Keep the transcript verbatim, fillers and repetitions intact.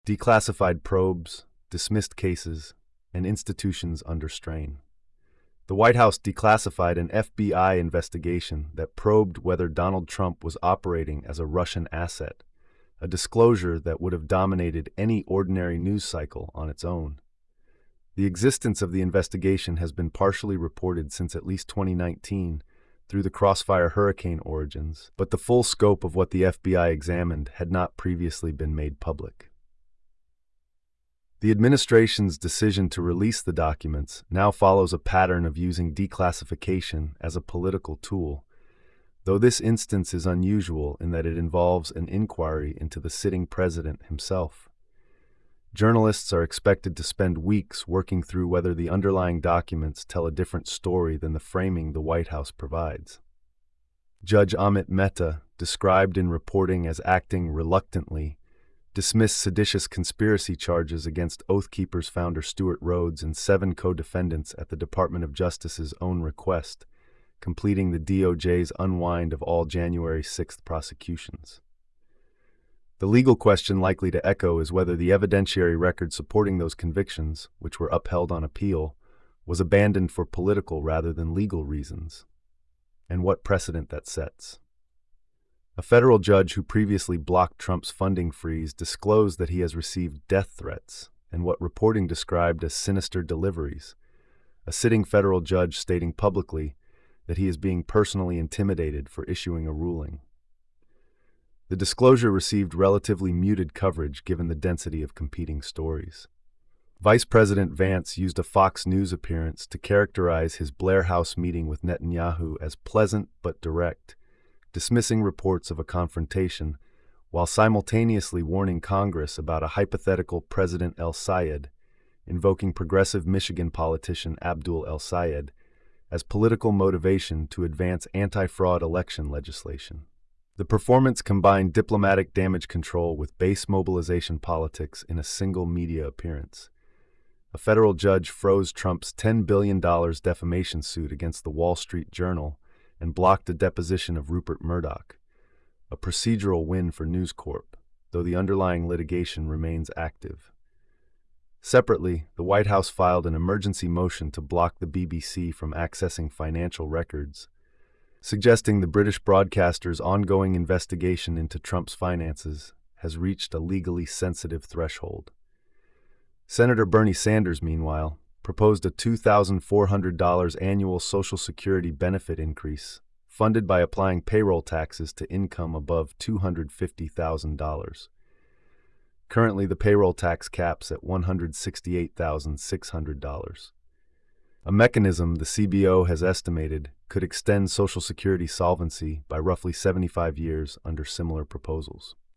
Declassified probes, dismissed cases, and institutions under strain. The White House declassified an F B I investigation that probed whether Donald Trump was operating as a Russian asset, a disclosure that would have dominated any ordinary news cycle on its own. The existence of the investigation has been partially reported since at least twenty nineteen through the Crossfire hurricane origins, but the full scope of what the F B I examined had not previously been made public. The administration's decision to release the documents now follows a pattern of using declassification as a political tool, though this instance is unusual in that it involves an inquiry into the sitting president himself. Journalists are expected to spend weeks working through whether the underlying documents tell a different story than the framing the White House provides. Judge Amit Mehta, described in reporting as acting reluctantly, dismissed seditious conspiracy charges against Oath Keepers founder Stewart Rhodes and seven co-defendants at the Department of Justice's own request, completing the D O J's unwind of all January sixth prosecutions. The legal question likely to echo is whether the evidentiary record supporting those convictions, which were upheld on appeal, was abandoned for political rather than legal reasons, and what precedent that sets. A federal judge who previously blocked Trump's funding freeze disclosed that he has received death threats and what reporting described as sinister deliveries, a sitting federal judge stating publicly that he is being personally intimidated for issuing a ruling. The disclosure received relatively muted coverage given the density of competing stories. Vice President Vance used a Fox News appearance to characterize his Blair House meeting with Netanyahu as pleasant but direct, dismissing reports of a confrontation, while simultaneously warning Congress about a hypothetical President El-Sayed, invoking progressive Michigan politician Abdul El-Sayed as political motivation to advance anti-fraud election legislation. The performance combined diplomatic damage control with base mobilization politics in a single media appearance. A federal judge froze Trump's ten billion dollars defamation suit against the Wall Street Journal and blocked the deposition of Rupert Murdoch, a procedural win for News Corp, though the underlying litigation remains active. Separately, the White House filed an emergency motion to block the B B C from accessing financial records, suggesting the British broadcaster's ongoing investigation into Trump's finances has reached a legally sensitive threshold. Senator Bernie Sanders, meanwhile, proposed a two thousand four hundred dollars annual Social Security benefit increase, funded by applying payroll taxes to income above two hundred fifty thousand dollars. Currently, the payroll tax caps at one hundred sixty-eight thousand six hundred dollars. A mechanism the C B O has estimated could extend Social Security solvency by roughly seventy-five years under similar proposals.